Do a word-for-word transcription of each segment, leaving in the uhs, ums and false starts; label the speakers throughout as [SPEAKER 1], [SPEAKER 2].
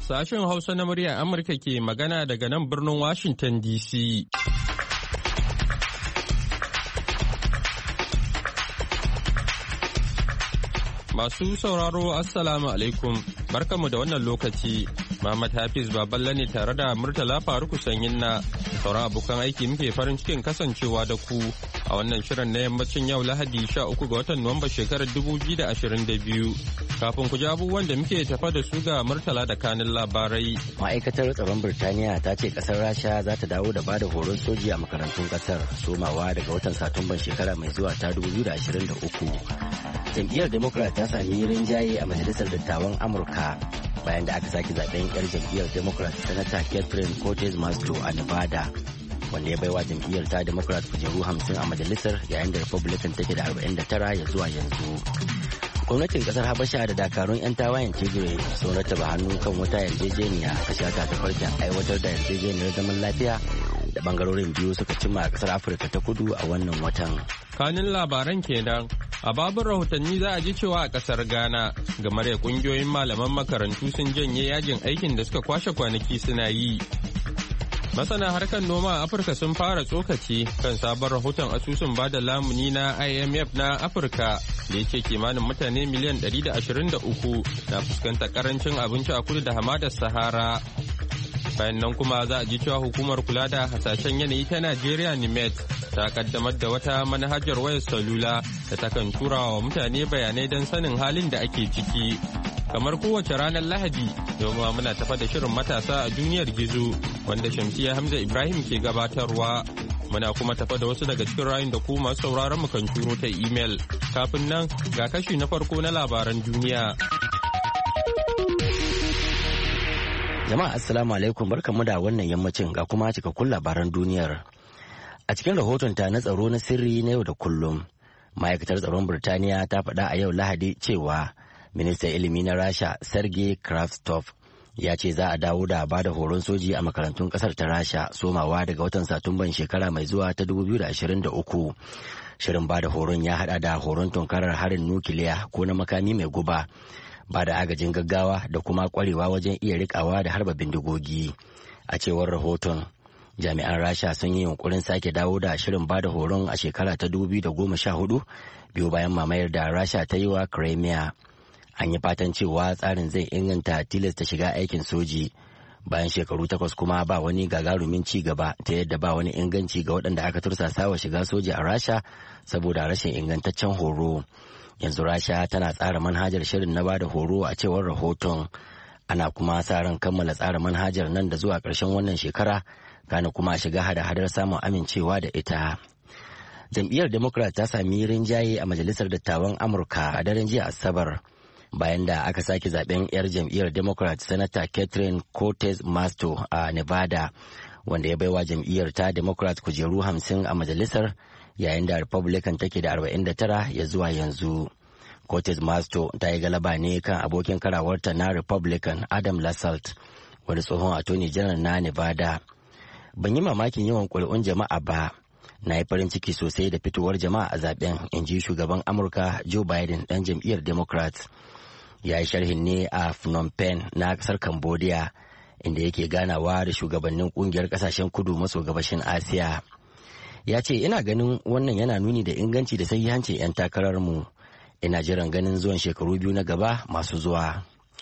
[SPEAKER 1] Sashen Hausa na muryar Amurka ke magana daga nan birnin Washington D C. Masu sauraro Assalamu alaikum, barkamu da wannan lokaci. Muhammad Hafiz Baballe ne tare da Murtala Faruku Sanyin na sauran abokan aiki muke farin cikin kasancewa da ku a wannan shirin na yammacin yau Lahadi sha uku ga watan Nuwamba shekarar dubu biyu da ashirin da biyu. Kafin ku ji abubuwan da muke tafa da su ga Murtala da kanin labarai.
[SPEAKER 2] Ma'aikatar tsaron Birtaniya ta ce kasar Rasha za ta dawo da bada horon soji a makarantun kasar somawa daga watan Satumban shekara mai zuwa ta dubu biyu da ashirin da uku. Jam'iyyar Democrat ta sami rinjaye a Majalisar Dattawan Amurka bayan da aka sake zaben yar jam'iyyar Democrat Sanata Catherine Cortez Masto a Nevada, wanda ya baiwa jam'iyyar ta Democrat kujeru hamsin a majalisar yayin da Republican take da arba'in da tara ya zuwa yanzu. Gwamnatin kasar Habasha da dakarun 'yan tawayen Tigray sun rattaba hannu kan wata yarjejeniya ta shata ta farkin aiwatar da yarjejeniyar zaman lafiya da bangarorin biyu suka cimma a kasar Afirka ta Kudu a wannan watan.
[SPEAKER 1] Kanin labaran kenan. A babin rahotanni za a ji cewa a kasar Ghana game da kungiyoyin malaman makarantu sun janye yajin aikin da suka kwashe kwanaki suna yi. Masana harkar noma a Afirka sun fara tsokaci kan sabon rahoton asusun bada lamuni na I M F na Afirka da yake kimanin mutane miliyan ɗari da ashirin da uku na fuskantar karancin abinci a kudu da hamadar Sahara. Bayan nan kuma za a ji cewa hukumar kula da hasashen yanayi ta Najeriya NIMET ta kaddamar da wata manhajar wayar salula da takan tura wa mutane bayanai don sanin halin da ake ciki. Kamar kowace ranar Lahadi, yau ma muna tafa da shirin matasa a duniyar gizo wanda Shamsiyya Hamza Ibrahim ke gabatarwa. Muna kuma tafa da wasu daga cikin rayun da ku masu sauraron mu kan turo ta imel. Kafin nan ga kashi na farko na labaran duniya.
[SPEAKER 2] Jama'a assalamu alaikum, barkamu da wannan yammacin ga kuma cikakkun labaran duniyar. A cikin rahoton ta na tsaro na sirri na yau da kullum, ma'aikatar tsaron Birtaniya ta faɗa a yau Lahadi cewa ministan ilimi na Rasha Sergei Kravtsov ya ce za a dawo da ba da horon soji a makarantun kasar ta Rasha somawa daga watan Satumban shekara mai zuwa ta dubu biyu da ashirin da uku. Shirin ba da horon ya hada da horon tunkarar harin nukiliya ko na makami mai guba, ba da agajin gaggawa da kuma kwarewa wajen iya rikawa da harba bindigogi. A cewar rahoton, jami'an Rasha sun yi yunkurin sake dawo da shirin ba da horon a shekara ta dubu biyu da goma sha hudu biyu bayan mamayar da Rasha ta yi wa Crimea. An yi fatan cewa tsarin zai inganta tilasta shiga aikin soji bayan shekaru takwas kuma ba wani gagarumin ci gaba ta yadda ba wani inganci ga waɗanda aka tursasa wa shiga soji a Rasha saboda rashin ingantaccen horo. Yanzu Rasha tana tsara manhajar shirin na bada horo a cewar rahoton. Ana kuma sa ran kammala tsara manhajar nan da zuwa ƙarshen wannan shekara, kana kuma shiga hada-hadar samun amincewa da ita. Jam'iyyar Democrat ta sami rinjaye a Majalisar Dattawan Amurka a daren jiya Asabar, bayan da aka sake zaben 'yar jam'iyyar Democrat Sanata Catherine Cortez Masto a Nevada, wanda ya baiwa jam'iyyar ta Democrat kujeru hamsin a majalisar, yayin da Republican take da arba'in da tara ya zuwa yanzu. Cortez Masto ta yi galaba ne kan abokin karawarta na Republican Adam Lassalt, wani tsohon attorney general na Nevada. Ban yi mamakin yawan ƙuri'un jama'a ba, na yi farin ciki sosai da fitowar jama'a a zaben, in ji shugaban Amurka Joe Biden ɗan jam'iyyar Democrat. Ya yi sharhin ne a Phnom Penh na ƙasar Cambodia, inda yake ganawa da shugabannin ƙungiyar ƙasashen kudu maso gabashin Asiya. Ya ce, ina ganin wannan yana nuni da inganci da sahihancin 'yan takararmu. Ina jiran ganin zuwan shekaru biyu na gaba masu zuwa.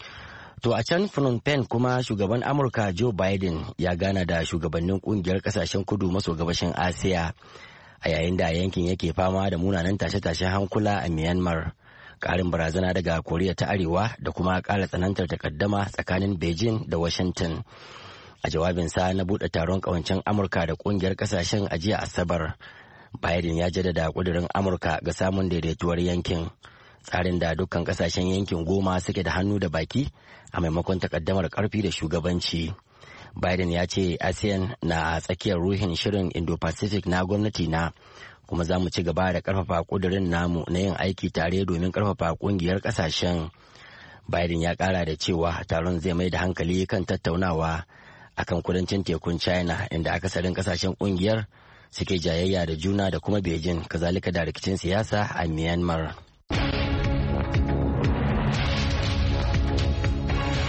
[SPEAKER 2] To a can Phnom Penh kuma shugaban Amurka Joe Biden ya gana da shugabannin kungiyar kasashen kudu maso gabashin Asiya a yayin da yankin yake fama da munanan tashe-tashen hankula a Myanmar, karin barazana daga Koriya ta Arewa da kuma kara tsanantar takaddama tsakanin Beijing da Washington. A jawabinsa na buɗe taron ƙawancen Amurka da kungiyar kasashen a jiya Asabar, Biden ya jaddada ƙudurin Amurka ga samun daidaituwar yankin, tsarin da dukkan kasashen yankin goma suke da hannu da baki a maimakon takaddamar karfi da shugabanci. Biden ya ce ASEAN na a tsakiyar ruhin shirin Indo-Pacific na gwamnati na, kuma za mu ci gaba da karfafa kudirin namu na yin aiki tare domin karfafa kungiyar kasashen. Biden ya kara da cewa taron zai mai da hankali kan tattaunawa akan kudancin tekun China, inda akasarin kasashen kungiyar suke jayayya da juna, da kuma Beijing, kazalika da rikicin siyasa a Myanmar.
[SPEAKER 1] A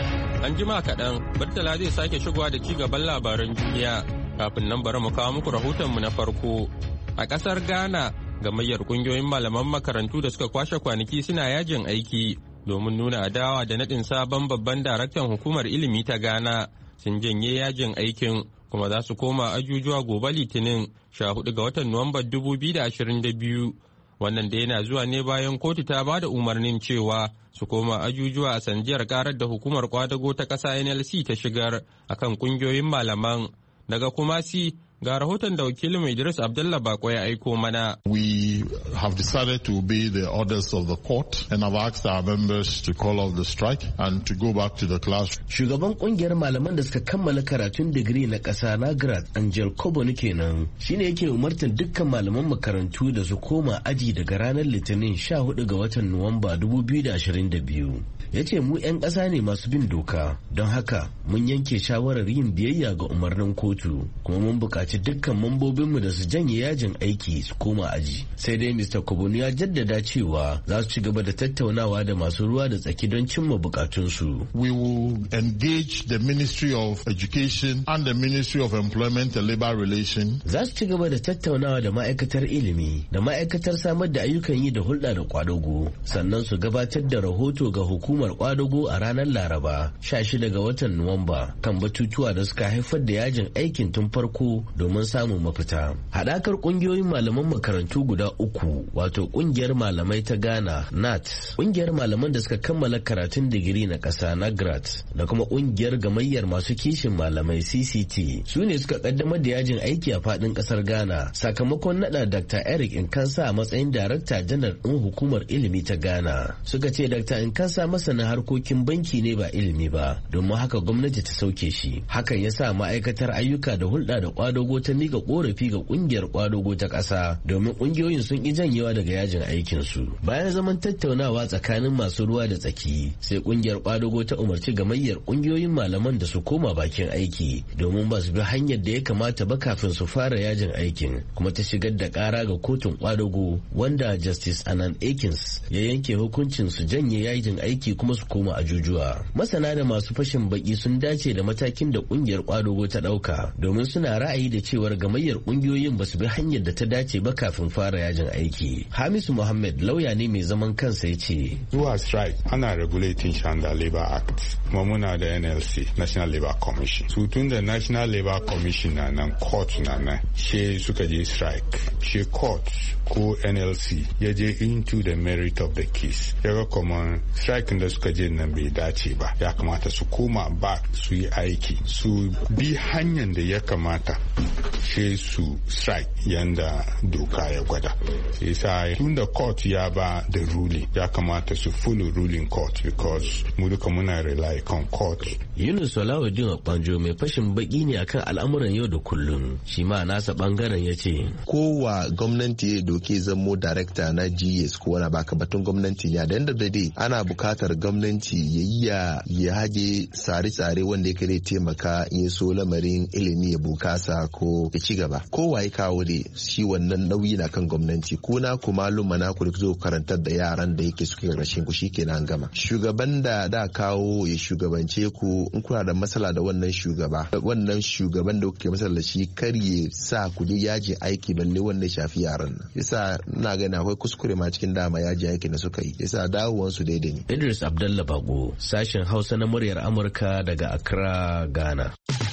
[SPEAKER 1] An jima kaɗan, Murtala zai sake shigowa da ci gaban labaran duniya. Kafin nan bari mu kawo muku rahotonmu na farko. A ƙasar Ghana, gamayyar ƙungiyoyin malaman makarantu da suka kwashe kwanaki suna yajin aiki domin nuna adawa da naɗin sabon babban daraktan hukumar ilimi ta Ghana sun janye yajin aikin kuma za su koma ajujuwa gobe Litinin sha hudu ga watan Nuwamba dubu biyu da ashirin da biyu. Wannan da yana zuwa ne bayan kotu ta ba da umarnin cewa su koma ajujuwa a sanjiyar karar da hukumar kwadago ta ƙasa N L C ta shigar akan ƙungiyoyin malaman. Daga Kumasi, ga rahoton da wakilin Idris Abdullah Bako ya aiko mana.
[SPEAKER 3] We have decided to obey the orders of the court and have asked our members to call off the strike and to go back to the class.
[SPEAKER 4] Shugaban kungiyar malaman da suka kammala karatun digiri na ƙasa na grad Angel Koboni kenan shine yake umartar dukkan malaman makarantu da su koma aji daga ranar Litinin sha hudu ga watan Nuwamba dubu biyu da ashirin da biyu. Ya ce mu 'yan ƙasa ne masu bin doka, don haka mun yanke shawarar yin biyayya ga umarnin kotu kuma mun buƙaci dukkan mambobinmu da su janye yajin aiki su koma aji. Sai dai Mister Koboni ya jaddada cewa za su ci gaba da tattaunawa da masu ruwa da tsaki don cimma bukatunsu.
[SPEAKER 3] We will engage the Ministry of Education and the Ministry of Employment and Labor Relations.
[SPEAKER 4] Za su ci gaba da tattaunawa da ma'aikatar ilimi da ma'aikatar samar da ayyukan yi da hulɗa da kwadago, sannan su gabatar da rahoto ga hukumar kwadago a ranar Laraba sha shida ga watan Nuwamba kan batutuwa da suka haifar da yajin aikin tun farko domin samun mafita. Haɗakar ƙungiyoyin malaman makarantu guda uku, wato ƙungiyar malamai ta Ghana N A T, ƙungiyar malaman da suka kammala karatun digiri na ƙasa na G R A T da kuma ƙungiyar gamayyar masu kishin malamai C C T su ne suka kaddamar da yajin aiki a faɗin ƙasar Ghana sakamakon naɗa Doctor Eric Nkansa a matsayin darakta janar ɗin hukumar ilimi ta Ghana. Suka ce Doctor Nkansa masana harkokin banki ne ba ilimi ba, domin haka gwamnati ta sauke shi. Hakan ya sa ma'aikatar ayyuka da hulɗa da kwadago ta mika korafi ga kungiyar kwadago ta ƙasa domin kungiyoyin sun ki janyewa daga yajin aikin su. Bayan zaman tattaunawa tsakanin masu ruwa da tsaki, sai kungiyar kwadago ta umarci gamayyar kungiyoyin malaman da su koma bakin aiki domin ba su bi hanyar da ya kamata ba kafin su fara yajin aikin, kuma ta shigar da ƙara ga kotun kwadago wanda Justice Anan Akins ya yanke hukuncin su janye yajin aiki kuma su koma ajujuwa. Masana da masu fashin baki sun dace da matakin da kungiyar kwadago ta ɗauka domin suna ra'ayi da cewar gamayyar kungiyoyin ba su bi hanyar da ta dace ba kafin fara yajin aiki. Hamisu Muhammad lauya ne mai zaman kansa ya ce.
[SPEAKER 5] Zuwa strike ana regulating Shanda Labor Act kuma muna da N L C, National Labor Commission. Su tun da National Labor Commission na nan, court na nan, she suka je strike. She court ko N L C ya je into the merit of the case. Ya ga kuma strike da suka je nan bai dace ba. Ya kamata su koma back su yi aiki. Su bi hanyar da ya kamata she su strike yanda doka ya gwada. Sai tun da court ya ba da ruling ya kamata su follow ruling court because mu duka muna rely on court.
[SPEAKER 4] Yunus Salahuddin Akpanjo mai fashin baki ne akan al'amuran yau da kullum. Shi ma nasa bangaren ya ce.
[SPEAKER 6] Kowa gwamnati ya doke zamo director na G S ko wani baka batun gwamnati ne. A da end of the day ana bukatar gwamnati ya yi ya ya haje tsare-tsare wanda ya kare taimaka in so lamarin ilimi ya bukasa ko ya ci gaba. Kowa ya kawo da shi wannan nauyi na kan gwamnati. Kuna ku maluma na ku zo karantar da yaran da yake suke rashin ku shikenan gama. Shugaban da da kawo ya shugabance ku in kuna da matsala da wannan shugaba. Wannan shugaban da kuke matsala shi kar ya sa ku je yaji aiki balle wanda shafi yaran nan. Yasa ina gani akwai kuskure ma cikin dama yaji aiki da suka yi. Yasa dawowar su daidai ne.
[SPEAKER 4] Idris Abdullah Bago, sashen Hausa na muryar Amurka daga Accra, Ghana.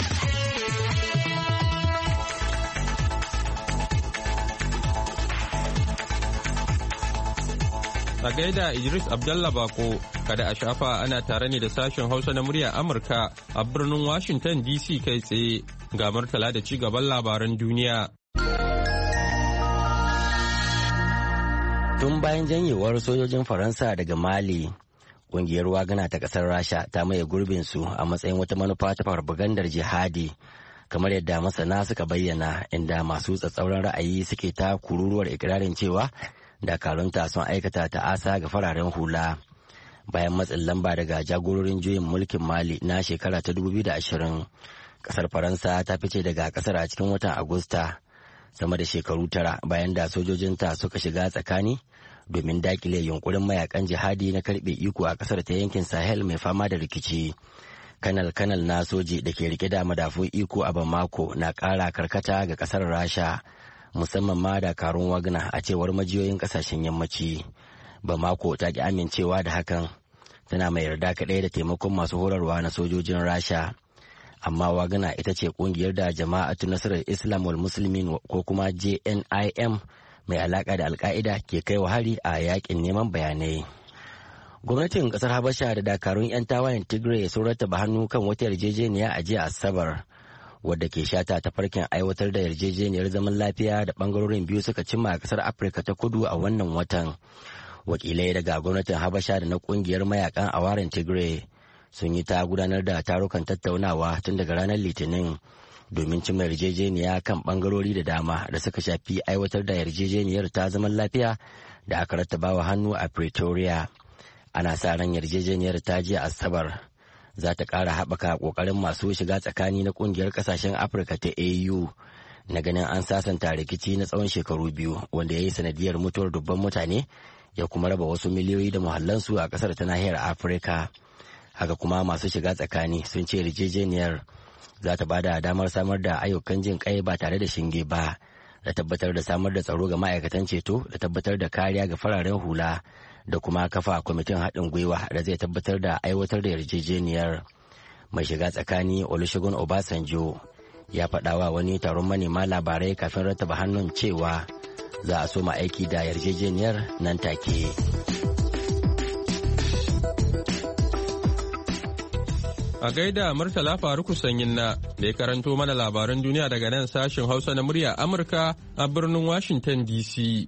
[SPEAKER 1] A gaida Idris Abdullah Bako, kada a shafa ana tare ne da sashen Hausa na muryar Amurka a birnin Washington D C kai tsaye ga Murtala da ci gaban labaran duniya.
[SPEAKER 2] Tun bayan janyewar sojojin Faransa daga Mali, ƙungiyar Wagana ta ƙasar Rasha ta maye gurbinsu a matsayin wata manufa ta farfagandar jihadi, kamar yadda masana suka bayyana, inda masu tsatsauran ra'ayi suke ta kururuwar ikirarin cewa dakarunta sun aikata ta'asa ga fararen hula. Bayan matsin lamba daga jagororin juyin mulkin Mali na shekara ta dubu biyu da ashirin, ƙasar Faransa ta fice daga ƙasar a cikin watan Agusta, sama da shekaru tara bayan da sojojinta suka shiga tsakani domin dakile yunkurin mayakan jihadi na karbe iko a kasar ta yankin Sahel mai fama da rikici. kanal-kanal na soji da ke rike da madafun iko a Bamako na ƙara karkata ga ƙasar Rasha, musamman ma dakarun Wagner, a cewar majiyoyin ƙasashen yammaci. Bamako ta ki amincewa da hakan, tana mai yarda kaɗai da taimakon masu horarwa na sojojin Rasha. Amma Wagner ita ce ƙungiyar da Jama'atu Nasarar Islam wal Muslimin ko kuma J N I M mai alaƙa da Al-Qaida ke kai wa hari a yaƙin neman bayanai. Gwamnatin kasar Habasha da dakarun 'yan tawayen Tigray sun rattaba hannu kan wata yarjejeniya a jiya Asabar, wadda ke shata ta farkin aiwatar da yarjejeniyar zaman lafiya da bangarorin biyu suka cimma a kasar Afirka ta Kudu a wannan watan. Wakilai daga gwamnatin Habasha da na kungiyar mayakan awaren Tigray sun yi ta gudanar da tarukan tattaunawa tun daga ranar Litinin domin cimma yarjejeniya kan bangarori da dama da suka shafi aiwatar da yarjejeniyar ta zaman lafiya da aka rattabawa hannu a Pretoria. Ana sa ran yarjejeniyar ta jiya Asabar za ta ƙara haɓaka ƙoƙarin masu shiga tsakani na ƙungiyar ƙasashen Afirka ta A U na ganin an sasanta rikici na tsawon shekaru biyu wanda ya yi sanadiyar mutuwar dubban mutane ya kuma raba wasu miliyoyi da muhallansu a ƙasar ta nahiyar Afirka. Haka kuma masu shiga tsakani sun ce yarjejeniyar za ta bada damar samar da ayyukan jin kai ba tare da shinge ba, da tabbatar da samar da tsaro ga ma'aikatan ceto, da tabbatar da kariya ga fararen hula, da kuma kafa kwamitin haɗin gwiwa da zai tabbatar da aiwatar da yarjejeniyar. Mai shiga tsakani Olusegun Obasanjo ya faɗawa wani taron manema labarai kafin rattaba hannun cewa za a soma aiki da yarjejeniyar nan take.
[SPEAKER 1] A gaida Murtala Faruku Sanyin na da ya karanto mana labaran duniya daga nan sashen Hausa na murya Amurka a birnin Washington D C.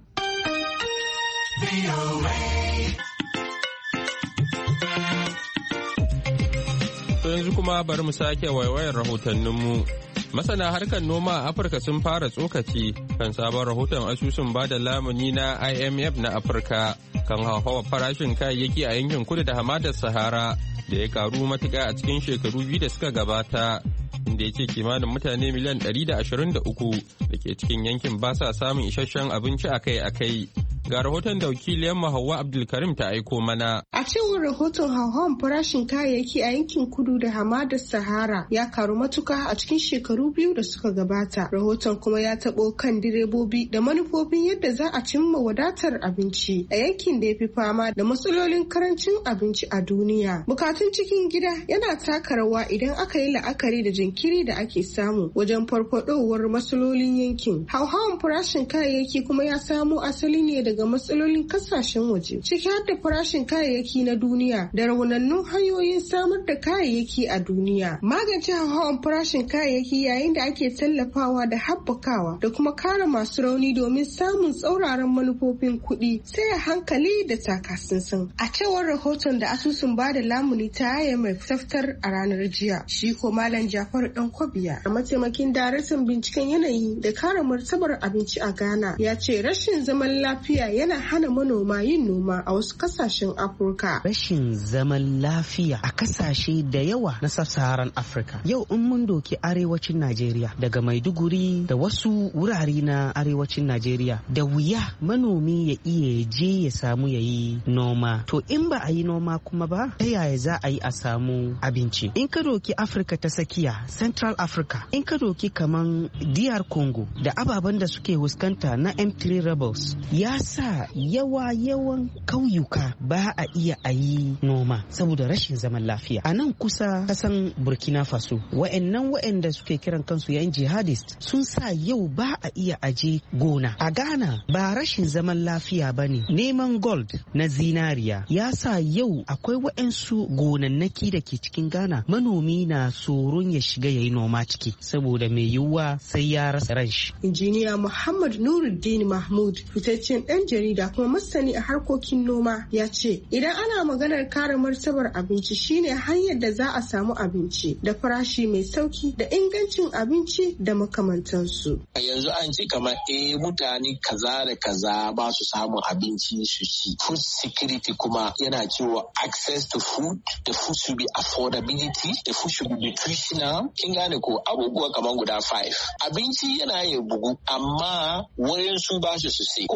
[SPEAKER 1] To yanzu kuma bari mu sake waiwayar rahotanninmu. Masana harkar noma a Afirka sun fara tsokaci kan sabon rahoton asusun bada lamuni na I M F na Afirka kan hauhawar farashin kayayyaki a yankin kudu da hamadar Sahara da ya karu matuƙa a cikin shekaru biyu da suka gabata, inda ya ce kimanin mutane miliyan ɗari da ashirin da uku da ke cikin yankin ba sa samun isasshen abinci akai-akai. Ga rahoton da wakiliyar Hauwa Abdulkarim ta aiko mana.
[SPEAKER 7] A cewar rahoton hauhawan farashin kayayyaki a yankin kudu da hamadar Sahara ya karu matuka a cikin shekaru biyu da suka gabata. Rahoton kuma ya taɓo kan direbobi da manufofin yadda za a cimma wadatar abinci a yankin da ya fi fama da matsalolin karancin abinci a duniya. Bukatun cikin gida yana taka rawa idan aka yi la'akari da jinkiri da ake samu wajen farfadowar matsalolin yankin. Hauhawan farashin kayayyaki kuma ya samo asali ne daga daga matsalolin kasashen waje, ciki har da farashin kayayyaki na duniya da raunannun hanyoyin samar da kayayyaki a duniya. Magance hauhawar farashin kayayyaki yayin da ake tallafawa da haɓakawa da kuma kare masu rauni domin samun tsauraran manufofin kuɗi sai a hankali da takasinsin. A cewar rahoton da asusun bada lamuni ta I M F taftar a ranar jiya, shi ko Malam Jafar Dankwabiya, a mataimakin daraktan binciken yanayi da kare martabar abinci a Ghana, ya ce rashin zaman lafiya yana hana manoma yin noma a wasu kasashen Afirka.
[SPEAKER 8] Rashin zaman lafiya a kasashe da yawa na sub-Saharan Afirka. Yau in mun doki arewacin Najeriya daga Maiduguri da wasu wurare na arewacin Najeriya, da wuya manomi ya iya je ya samu ya yi noma. To in ba a yi noma kuma ba, ta yaya za a yi a samu abinci? In ka doki Afirka ta tsakiya, Central Africa, in ka doki kaman D R Congo da ababen da suke huskanta na M three rebels, ya sa yawa yawan kauyuka ba a iya a yi noma saboda rashin zaman lafiya. A nan kusa kasan Burkina Faso, wa'annan wa'anda suke kiran kansu yan jihadist sun sa yau ba a iya aje gona. A Ghana ba rashin zaman lafiya ba ne, neman gold na zinariya ya sa yau akwai wa'ansu gonannaki da ke cikin Ghana manomi na tsoron ya shiga ya yi noma ciki saboda mai yiwuwa sai ya rasa ran shi.
[SPEAKER 7] Injiniya Muhammad Nuruddin Mahmud, fitaccen ɗan jarida kuma masani a harkokin noma, ya ce idan ana maganar kare martabar abinci shine hanyar da za a samu abinci da farashi mai sauki da ingancin abinci da makamantansu.
[SPEAKER 9] Yanzu an ce kamar eh mutane kaza da kaza ba su samun abinci su ci. Food security kuma yana cewa access to food, the food should be affordability, the food should be nutritional. Kin gane ko abubuwa kamar guda five. Abinci yana yin bugu amma wayan su ba su su sai ko kuwa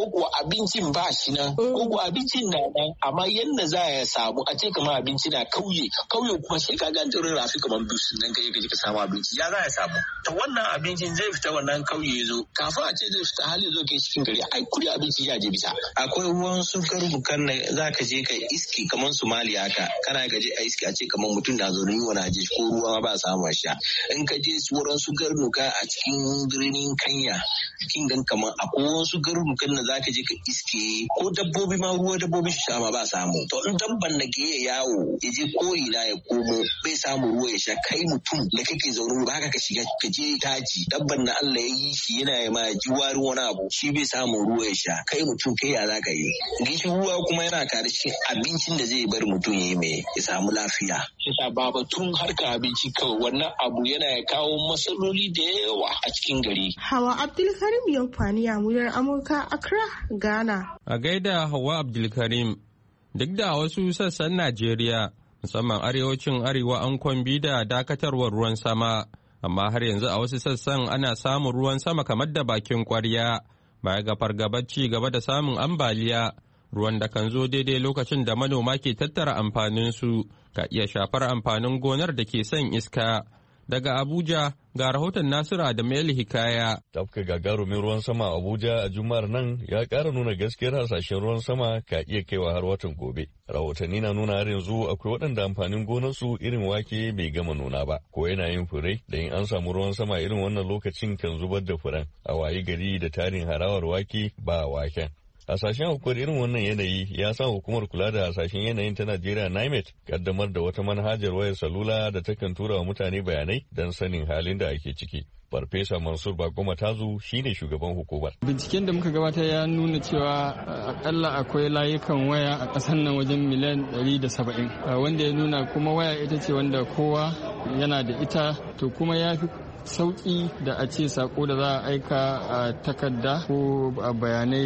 [SPEAKER 9] abincin ba shi nan ko ko abincin na nan amma yanda za ya samu a ce kamar abinci na kauye kauye kuma sai ka ga jirin rafi kamar bisu nan ka je ka samu abinci ya za ya samu to wannan abincin zai fita wannan kauye ya zo kafin a ce zai fita hali zo ke cikin gari ai kuri abinci ya je bisa akwai ruwan su karbukan nan za ka je ka iski kamar Somali haka kana ka je a iski a ce kamar mutum na zo ni wani je ko ruwa ba samu sha in ka je wurin su garnuka a cikin birnin Kenya kin gan kamar akwai wasu garnukan da za ka je ka iske ko dabbobi ma ruwa dabbobi su sha ma ba samu to in dabban da ke yawo ya je ko ina ya komo bai samu ruwa ya sha kai mutum da kake zaune ba haka ka shiga ka je daji dabban na Allah ya yi shi yana ya ma ji warin wani abu shi bai samu ruwa ya sha kai mutum kai ya zaka yi gishi ruwa kuma yana kare cikin abincin da zai bar mutum ya yi mai ya samu lafiya shi ta baba tun harka abinci kawai wannan abu yana ya kawo matsaloli da yawa a cikin gari.
[SPEAKER 7] Hawa Abdulkarim Yankwani a muryar Amurka Accra, Ghana.
[SPEAKER 1] A gaida Hawa Abdulkarim, duk da wasu sassan Najeriya, musamman arewacin arewa an kwambi da dakatarwar ruwan sama, amma har yanzu a wasu sassan ana samun ruwan sama kamar da bakin kwarya, baya ga fargabar ci gaba da samun ambaliya, ruwan da kan zo daidai lokacin da manoma ke tattara amfaninsu ka iya shafar amfanin gonar da ke son iska. Daga Abuja ga rahoton Nasiru Adamu Hikaya.
[SPEAKER 10] Tafka gagarumin ruwan sama a Abuja a Juma'ar nan ya ƙara nuna gaskiyar hasashen ruwan sama ka iya kaiwa har watan gobe. Rahotanni na nuna har yanzu akwai waɗanda amfanin gonarsu irin wake bai gama nuna ba, ko yana yin fure da in an samu ruwan sama irin wannan lokacin kan zubar da furen. A wayi gari da tarin harawar wake ba waken. Hasashen aukuwar irin wannan yanayi ya sa hukumar kula da hasashen yanayin ta Najeriya NIMET kaddamar da wata manhajar wayar salula da takan tura wa mutane bayanai don sanin halin da ake ciki. Farfesa Mansur Bagoma Tazu shine shugaban hukumar.
[SPEAKER 11] Binciken da muka gabatar ya nuna cewa akalla akwai layukan waya a ƙasar nan wajen miliyan ɗari da saba'in, wanda ya nuna kuma waya ita ce wanda kowa yana da ita, to kuma ya fi sauki da a ce sako da za a aika a takarda ko a bayanai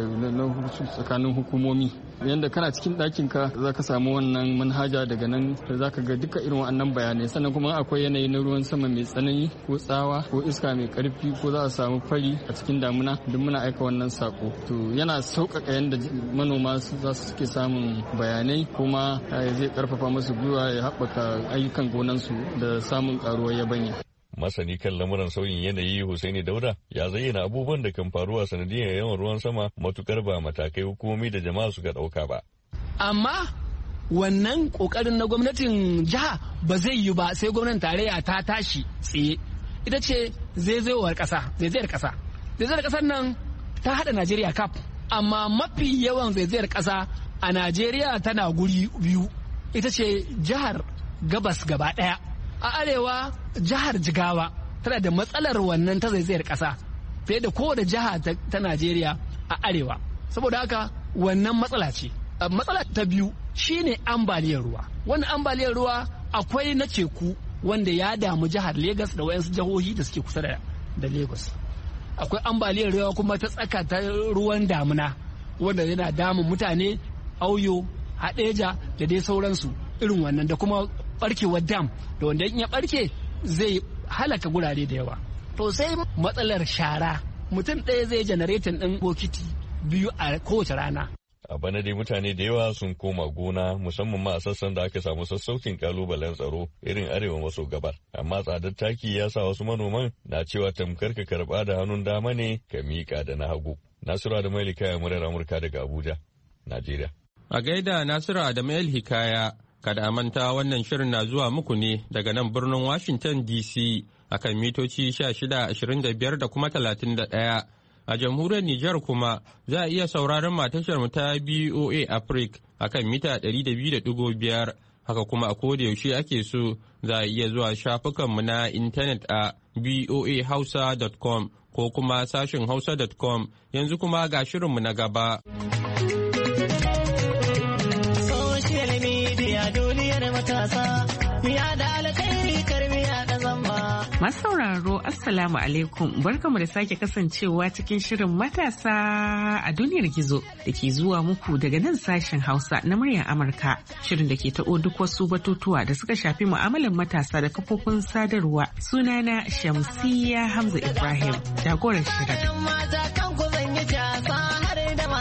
[SPEAKER 11] da tsakanin hukumomi. Yanda kana cikin ɗakin ka za ka samu wannan manhaja daga nan da za ka ga duka irin wannan bayanai, sannan kuma akwai yanayi na ruwan sama mai tsanani ko tsawa ko iska mai karfi ko za a samu fari a cikin damuna duk muna aika wannan sako. To yana sauƙaƙa yanda manoma za su suke samun bayanai kuma zai ƙarfafa musu gwiwa ya haɓaka ayyukan gonansu da samun ƙaruwar yabanya.
[SPEAKER 10] Masani kan lamuran sauyin yanayi Hussaini Dauda ya zayyana abubuwan da kan faruwa sanadiyar yawan ruwan sama matukar ba matakai hukumomi da jama'a suka ɗauka ba.
[SPEAKER 12] Amma wannan ƙoƙarin na gwamnatin jiha ba zai yi ba sai gwamnatin tarayya ta tashi tsaye. Ita ce zaizayewar ƙasa, zaizayar ƙasa. Zaizayar ƙasar nan ta haɗa Najeriya kaf, amma mafi yawan zaizayar ƙasa a Najeriya tana guri biyu. Ita ce jihar Gabas gaba ɗaya. A arewa jihar Jigawa tana da matsalar wannan ta zaizayar ƙasa fiye da kowace jiha ta Najeriya a arewa. Saboda haka wannan matsala ce. Matsala ta biyu shine ambaliyar ruwa. Wannan ambaliyar ruwa akwai na teku wanda ya damu jihar Legas da wayansu jihohi da suke kusa da Lagos. Akwai ambaliyar ruwa kuma ta tsaka ta ruwan damuna wanda yana damun mutane Auyo, Hadeja da dai sauransu irin wannan, da kuma barkewar dam da wanda in ya barke zai halaka gurare da yawa. To sai matsalar shara, mutum ɗaya zai janaretin ɗin bokiti biyu a kowace rana.
[SPEAKER 10] A bana dai mutane da yawa sun koma gona musamman ma a sassan da aka samu sassaucin kalubalen tsaro irin arewa maso gabar. Amma tsadar taki ya sa wasu manoman na cewa tamkar ka karɓa da hannun dama ne ka miƙa da na hagu. Nasiru Adamu Hikaya, muryar Amurka daga Abuja, Najeriya.
[SPEAKER 1] A gaida Nasiru Adamu Hikaya. Kada a manta wannan shirin na zuwa muku ne daga nan birnin Washington D C akan mitoci sha shida, ashirin da biyar da kuma talatin da ɗaya. A jamhuriyar Nijar kuma za a iya sauraron matashar mu ta B O A Africa akan mita ɗari da biyu da ɗigo biyar. Haka kuma a koda yaushe ake so za a iya zuwa shafukanmu na intanet a b o a hausa dot com ko kuma sashin hausa dot com. Yanzu kuma ga shirinmu na gaba.
[SPEAKER 13] Masu sauraro Assalamu alaikum, barkamu da sake kasancewa cikin shirin matasa a duniyar gizo da ke zuwa muku daga nan sashen Hausa na muryar Amurka. Shirin da ke taɓo duk wasu batutuwa da suka shafi mu'amalar matasa da kafofin sadarwa. Sunana Shamsiyya Hamza Ibrahim, jagorar shirin.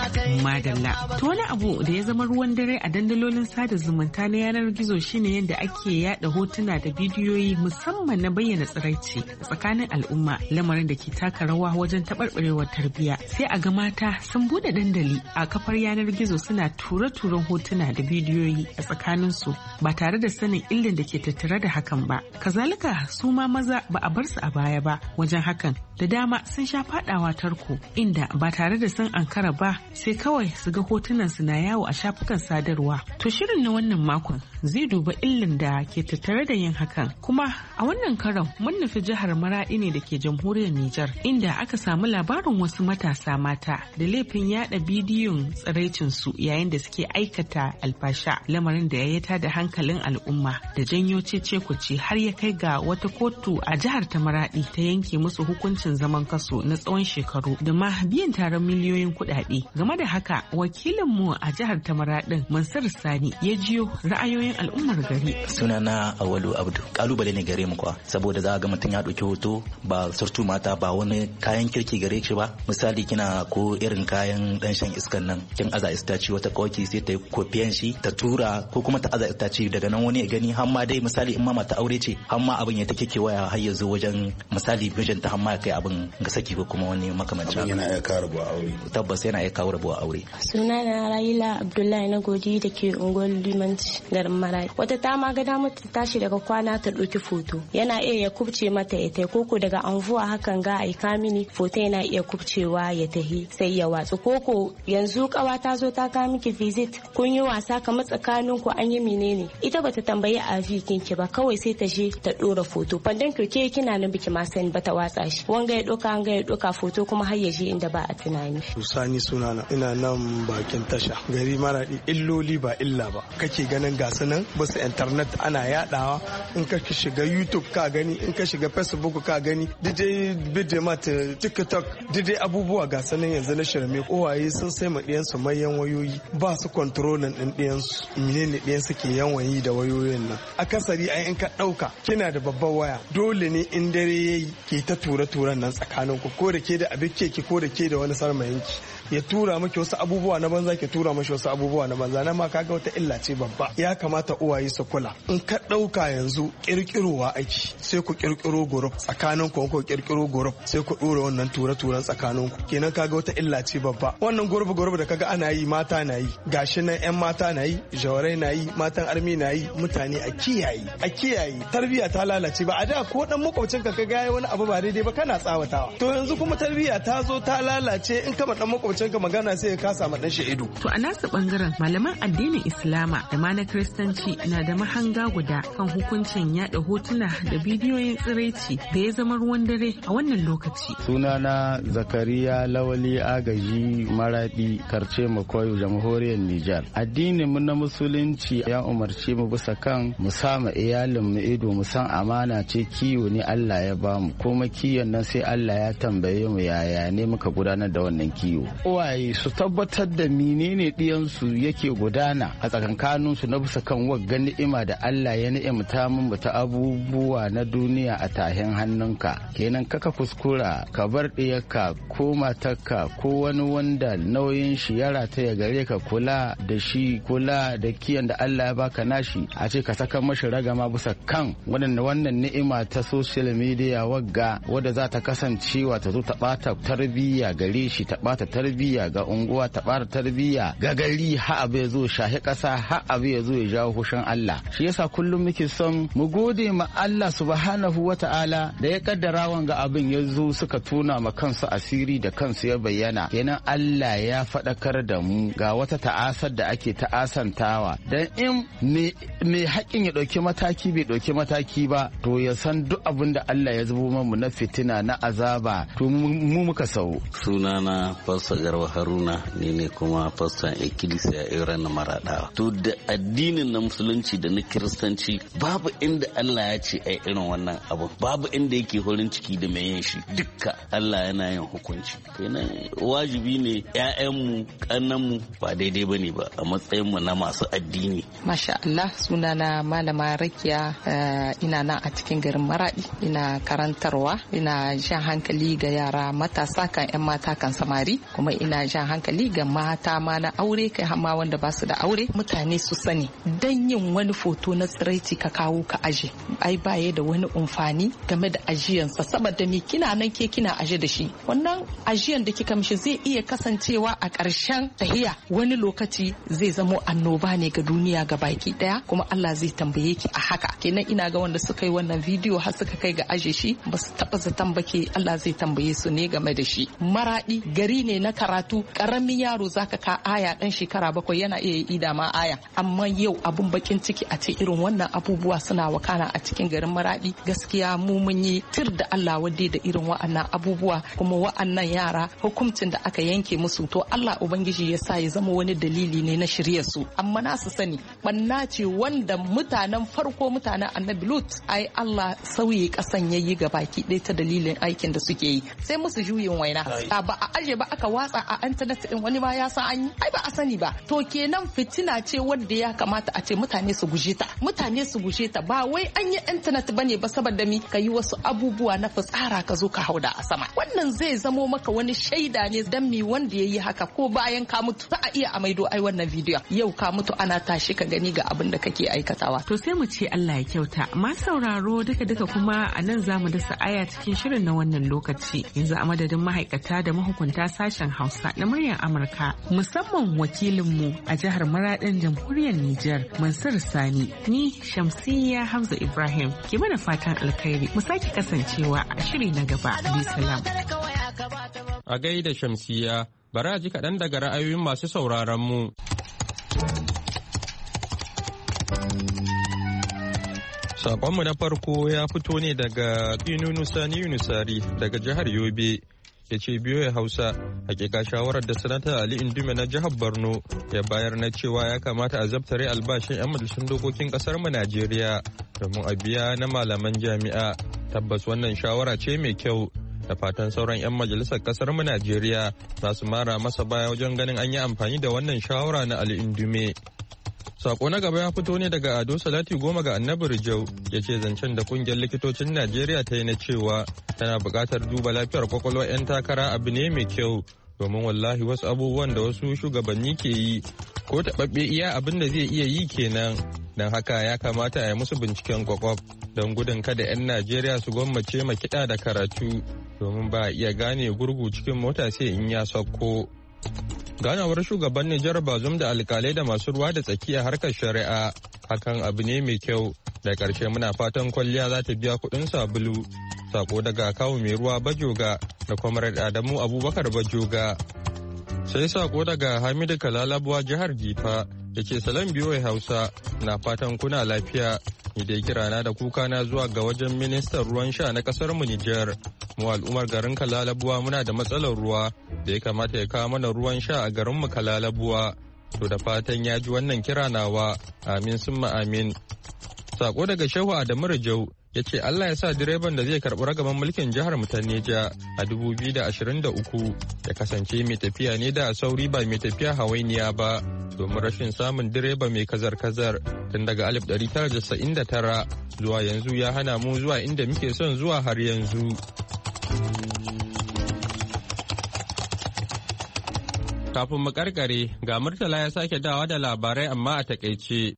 [SPEAKER 13] madalla. To wani abu da ya zama ruwan dare a dandalolin sada zumunta na yanar gizo shine yadda ake yada hotuna da bidiyoyi musamman na bayyana tsiraici tsakanin al'umma, lamarin da ke taka rawa wajen taɓarɓarewar tarbiyya. Sai a ga mata sun bude dandali a kafar yanar gizo suna ture-turen hotuna da bidiyoyi a tsakaninsu ba tare da sanin illin da ke tattare da hakan ba. Kazalika su ma maza ba a bar su a baya ba wajen hakan, da dama sun sha fadawa tarko inda ba tare da sun ankara ba sai kawai su ga hotunan su na yawo a shafukan sadarwa. To shirin na wannan makon zai duba illin da ke tattare da yin hakan, kuma a wannan karon mun nufi jihar Maradi ne da ke jamhuriyar Nijar, inda aka samu labarin wasu matasa mata da laifin yada bidiyon tsiraicin su yayin da suke aikata alfasha, lamarin da ya tada hankalin al'umma da janyo cece-kuce har ya kai ga wata kotu a jihar ta Maradi ta yanke musu hukuncin zaman kaso na tsawon shekaru da ma biyan taron miliyoyin kuɗaɗe. Game da haka wakilinmu a jihar ta Maradin Mansur Sani ya jiyo ra'ayoyin al'ummar gari.
[SPEAKER 14] Sunana Awalu Abdu. Kalubale ne gare mu kwa, saboda za ga mutum ya ɗauki hoto ba surtu mata ba wani kayan kirki gare shi ba. Misali kina ko irin kayan dan shan iskan nan kin aza istaci wata kawaki sai ta yi kofiyan shi ta tura ko kuma ta aza istaci daga nan wani ya gani har ma dai misali in ma mata aure ce har ma abin ya take waya har ya zo wajen misali mijinta har ma ya kai abin ga saki ko kuma wani makamancin
[SPEAKER 15] abin yana iya kawo rabuwa aure.
[SPEAKER 14] Tabbas yana iya kawo rabuwa aure.
[SPEAKER 16] Sunana Raila Abdullahi na godi da ke unguwar Limanci garin Maradi. Wata ta ma ga damar ta tashi daga kwana ta ɗauki foto, yana iya ya kubce mata ya tai, koko daga anvuwa hakan ga aika mini foto yana iya kubcewa ya tahi sai ya watsu, koko yanzu kawa ta zo ta kawo miki visit kun yi wasa kamar tsakanin ku an yi menene, ita bata tambayi a vikin ki ba, kawai sai ta je ta dora foto pandan ke kina nan biki ma sani bata watsa shi, wanga ya doka wanga ya doka foto kuma har ya je inda ba a tunani.
[SPEAKER 17] Sani sunana ina nan bakin tasha gari Maradi. Illoli ba illa ba kake ganin gasu nan basu internet ana yadawa, in ka shiga YouTube ka gani, in ka shiga Facebook ka gani, dai bidimat TikTok dai abubuwa gasu nan yanzu na shirme. Uwaye sun sai ma diyan su mayan wayoyi ba su controlling din diyan su, menene diyan su ke yawan yi da wayoyin nan. Akasari ai in ka dauka kina da babban waya dole ne in dare yayi ke ta tura turan nan tsakanin ku, ko da ke da abin keke ko da ke da wani sarmayinki ya tura miki wasu abubuwa na banza ke tura mashi wasu abubuwa na banza, na ma kaga wata illa ce babba. Ya kamata uwaye su kula. In ka dauka yanzu kirkirowa aiki sai ku kirkiro group tsakanin ku, ko kirkiro group sai ku dora wannan tura turan tsakanin ku, kenan kaga wata illa ce babba. Wannan group group da kaga ana yi mata na yi, gashi nan yan mata na yi, jawarai na yi, matan armi na yi, mutane a kiyaye a kiyaye. Tarbiyya ta lalace ba a da ko dan makwabcin ka kaga yayi wani abu ba daidai ba kana tsawatawa, to yanzu kuma tarbiyya ta zo ta lalace, in kama dan makwabcin ka magana sai ya kasa ma dan shi ido.
[SPEAKER 13] To a nasu bangaren malaman addinin Islama da ma na Kiristanci na da mahanga guda kan hukuncin yada hotuna da bidiyoyin tsiraici da ya zama ruwan dare a wannan lokaci.
[SPEAKER 18] Sunana Zakariya Lawali Agaji Maradi Karce Makoyo Jamhuriyar Nijar. Addinin mu na musulunci ya umarci mu bisa kan mu sama iyalin mu ido, mu san amana ce, kiwo ne Allah ya bamu, kuma kiyon nan sai Allah ya tambaye mu yaya ne muka gudanar da wannan kiwo. Uwaye su tabbatar da menene ɗiyansu yake gudana a tsakankanin su na bisa kan wagga ni'ima da Allah ya ni'imta mun ta abubuwa na duniya a tahin hannunka. Kenan kaka kuskura ka bar ɗiyarka ko matarka ko wani wanda nauyin shi ya rataya gare ka kula da shi, kula da kiyan da Allah ya baka nashi, a ce ka saka mashi ragama bisa kan wannan wannan ni'ima ta social media wagga wadda za ta kasancewa ta zo ta bata tarbiyya gare shi, ta bata tarbiyya ga unguwa, ta bata tarbiyya ga gari, ha abu ya zo shahi kasa, ha abu ya zo ya jawo hushin Allah. Shi yasa kullum muke son mu gode ma Allah subhanahu wata'ala da ya kaddara wanga abin ya zo suka tuna ma kansu asiri da kansu ya bayyana. Kenan Allah ya faɗakar da mu ga wata ta'asar da ake ta'asantawa, dan in me haƙin ya ɗauki mataki bai ɗauki mataki ba, to ya san duk abin da Allah ya zubo mu na fitina na azaba to mu muka sau.
[SPEAKER 19] Sunana Pastor Garba Haruna, ni ne kuma pastor Ecclesia Iran Maradawa. To da addinin na musulunci da na kiristanci babu inda Allah ya ce ai irin wannan abu, babu inda yake horin ciki da mai yin shi, dukka Allah yana yin hukunci. Kenan wajibi ne ƴaƴanmu kannanmu ba daidai bane ba a matsayin mu na masu addini.
[SPEAKER 20] Masha Allah, sunana Malama Rakiya, ina nan a cikin garin Maradi, ina karantarwa, ina jan hankali ga yara matasa kan ƴan mata kan samari, kuma ina jan hankali hankali ga mata ma na aure kai hamma wanda ba su da aure mutane su sani dan yin wani foto na tsiraici ka kawo ka aje ai baye da wani amfani game da ajiyansa saboda me kina nan ke kina aje da shi wannan ajiyan da kika mishi zai iya kasancewa a ƙarshen tahiya wani lokaci zai zamo annoba ne ga duniya ga baki daya kuma Allah zai tambaye ki a haka kenan ina ga wanda suka yi wannan bidiyo har suka kai ga aje shi ba su taba zaton ba ke Allah zai tambaye su ne game da shi. Maradi gari ne na karatu karamin yaro zaka ka aya dan shekara bakwai yana iya yi ida ma aya amma yau abun bakin ciki a ce irin wannan abubuwa suna wakana a cikin garin Maradi gaskiya mu mun yi tir da Allah wadde da irin wa'annan abubuwa kuma wa'annan yara hukuncin da aka yanke musu to Allah ubangiji ya sa ya zama wani dalili ne na shirye su amma na su sani banna ce wanda mutanen farko mutanen Annabi Lut ai Allah sauye kasan yayi ga baki ɗaya ta dalilin aikin da suke yi sai musu juyin waina ba a aje ba aka watsa a internet din wani ma ya san an yi ai ba a sani ba to kenan fitina ce wanda ya kamata a ce mutane su guje ta mutane su guje ta ba wai an yi internet bane ba saboda mi ka yi wasu abubuwa na fitsara ka zo ka hauda a sama wannan zai zamo maka wani shaida ne dan mi wanda yayi haka ko bayan ka mutu za a iya a maido ai wannan bidiyo yau ka mutu ana tashi ka gani ga abin da kake aikatawa
[SPEAKER 13] to sai mu ce Allah ya kyauta ma sauraro duka duka kuma a nan zamu dasa aya cikin shirin na wannan lokaci yanzu a madadin ma'aikata da mahukunta sashen Hausa na muryar Amurka musamman wakilinmu a jihar Maradin jamhuriyar Nijar Mansur Sani ni Shamsiyya Hamza Ibrahim ke mana fatan alkhairi mu sake kasancewa a shiri na gaba bi salam
[SPEAKER 1] a gaida Shamsiyya bari a ji kaɗan daga ra'ayoyin masu sauraron mu. Sakonmu na farko ya fito ne daga Inunu Sani Yunusari daga jihar Yobe. Ya ce biyo ya Hausa, hakika shawarar da Sanata Ali Indume na jihar Borno ya bayar na cewa ya kamata a zabtare albashin 'yan majalisun dokokin kasar mu Najeriya domin a biya na malaman jami'a. Tabbas wannan shawara ce mai kyau. Da fatan sauran 'yan majalisar kasar mu Najeriya za su mara masa baya wajen ganin an yi amfani da wannan shawara na Ali Indume. Sako na gaba ya fito ne daga Ado Salati Goma ga Annabi Rijau ya ce zancen da kungiyar likitocin Najeriya ta yi na cewa tana buƙatar duba lafiyar kwakwalwar 'yan takara abu ne mai kyau domin wallahi wasu abubuwan da wasu shugabanni ke yi ko taɓaɓɓe iya abin da zai iya yi kenan don haka ya kamata a yi musu binciken kwakwaf don gudun kada 'yan Najeriya su gwammace ma kiɗa da karatu domin ba a iya gane gurgu cikin mota sai in ya sauko. Ganawar shugaban Nijar Bazum da alkalai da masu ruwa da tsaki a harkar shari'a hakan abu ne mai kyau da ƙarshe muna fatan kwalliya za ta biya kuɗin sabulu. Sako daga kawu mai ruwa Bajoga da Comrade Adamu Abubakar Bajoga. Sai sako daga Hamidu Kalalabuwa jihar Jifa da ke salam biyo Hausa na fatan kuna lafiya. Ni dai kirana da kuka na zuwa ga wajen ministan ruwan sha na kasar mu Nijar. Mu al'ummar garin Kalalabuwa muna da matsalar ruwa da ya kamata ya kawo mana ruwan sha a garin mu Kalalabuwa. To da fatan ya ji wannan kira nawa. Amin summa amin. Sako daga Shehu Adamu Rajau ya ce Allah ya sa direban da zai karɓi ragaban mulkin jihar mu ta Neja a dubu biyu da ashirin da uku ya kasance mai tafiya ne da sauri ba mai tafiya hawainiya ba domin rashin samun direba mai kazar-kazar tun daga alif ɗari tara da casa'in da tara zuwa yanzu ya hana mu zuwa inda muke son zuwa har yanzu. Kafin mu karkare ga Murtala ya sake dawa da labarai amma a takaice.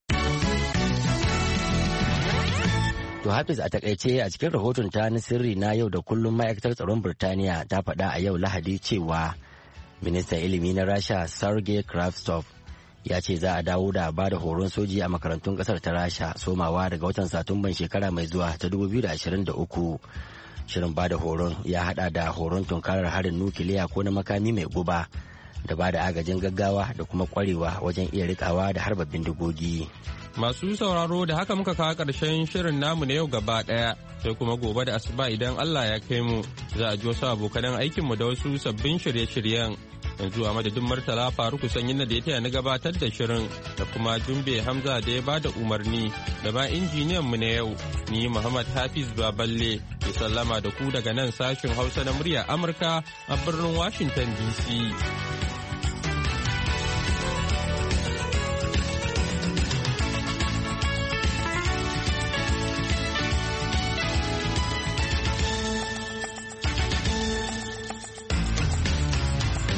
[SPEAKER 2] To Hafiz a takaice a cikin rahoton ta na sirri na yau da kullum ma'aikatar tsaron Birtaniya ta faɗa a yau Lahadi cewa ministan ilimi na Rasha Sergei Kravtsov ya ce za a dawo da ba da horon soji a makarantun kasar ta Rasha somawa daga watan Satumban shekara mai zuwa ta dubu biyu da ashirin da uku. Shirin ba da horon ya hada da horon tunkarar harin nukiliya ko na makami mai guba da ba da agajin gaggawa da kuma kwarewa wajen iya rikawa da harba bindigogi.
[SPEAKER 1] Masu sauraro da haka muka kawo ƙarshen shirin namu na yau gaba ɗaya sai kuma gobe da asuba idan Allah ya kai mu za a ji wasu abokanan aikinmu da wasu sabbin shirye-shiryen. Yanzu a madadin Murtala Faruku Sanyin da ya taya na gabatar da shirin da kuma Jumbe Hamza da ya ba da umarni da ba injiniyan mu na yau ni Muhammad Hafiz Baballe ya sallama da ku daga nan sashin Hausa na murya Amurka a birnin Washington D C.